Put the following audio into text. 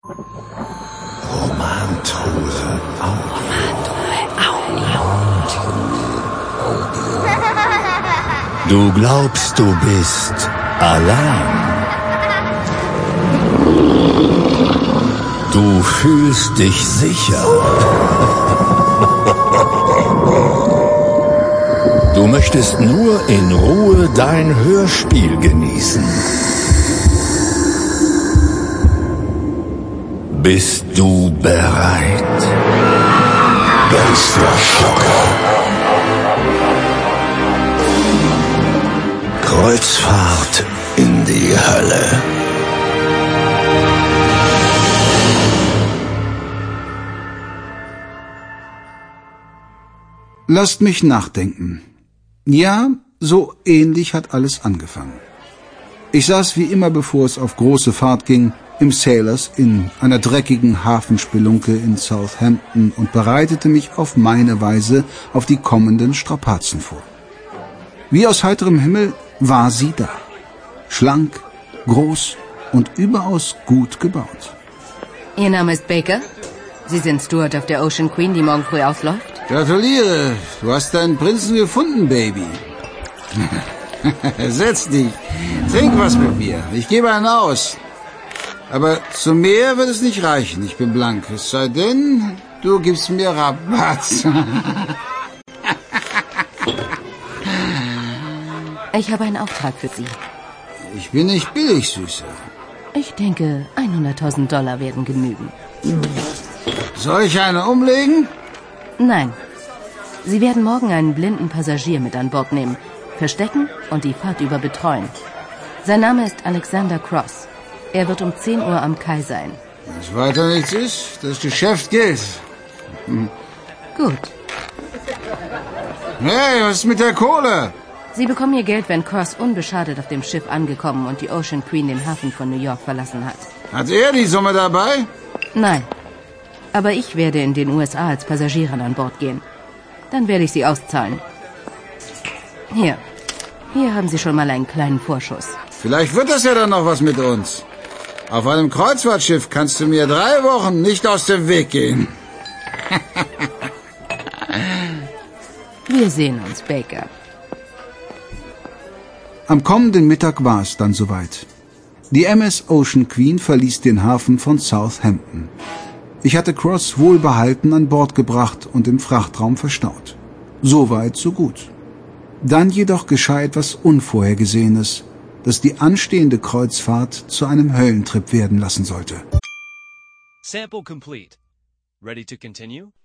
Romantruhe Audio. Du glaubst, du bist allein. Du fühlst dich sicher. Du möchtest nur in Ruhe dein Hörspiel genießen. Bist du bereit? Geisterschocker. Kreuzfahrt in die Hölle. Lasst mich nachdenken. Ja, so ähnlich hat alles angefangen. Ich saß wie immer, bevor es auf große Fahrt ging, im Sailors Inn, einer dreckigen Hafenspelunke in Southampton, und bereitete mich auf meine Weise auf die kommenden Strapazen vor. Wie aus heiterem Himmel war sie da. Schlank, groß und überaus gut gebaut. Ihr Name ist Baker? Sie sind Steward auf der Ocean Queen, die morgen früh ausläuft? Gratuliere, du hast deinen Prinzen gefunden, Baby. Setz dich, trink was mit mir, ich gebe einen aus. Aber zu mehr wird es nicht reichen, ich bin blank. Es sei denn, du gibst mir Rabatt. Ich habe einen Auftrag für Sie. Ich bin nicht billig, Süße. Ich denke, $100.000 werden genügen. Soll ich eine umlegen? Nein. Sie werden morgen einen blinden Passagier mit an Bord nehmen, verstecken und die Fahrt über betreuen. Sein Name ist Alexander Cross. Er wird um 10 Uhr am Kai sein. Wenn es weiter nichts ist, das Geschäft gilt. Gut. Hey, was ist mit der Kohle? Sie bekommen Ihr Geld, wenn Cross unbeschadet auf dem Schiff angekommen und die Ocean Queen den Hafen von New York verlassen hat. Hat er die Summe dabei? Nein. Aber ich werde in den USA als Passagierin an Bord gehen. Dann werde ich Sie auszahlen. Hier. Hier haben Sie schon mal einen kleinen Vorschuss. Vielleicht wird das ja dann noch was mit uns. Auf einem Kreuzfahrtschiff kannst du mir 3 Wochen nicht aus dem Weg gehen. Wir sehen uns, Baker. Am kommenden Mittag war es dann soweit. Die MS Ocean Queen verließ den Hafen von Southampton. Ich hatte Cross wohlbehalten an Bord gebracht und im Frachtraum verstaut. So weit, so gut. Dann jedoch geschah etwas Unvorhergesehenes, das die anstehende Kreuzfahrt zu einem Höllentrip werden lassen sollte. Sample complete. Ready to continue?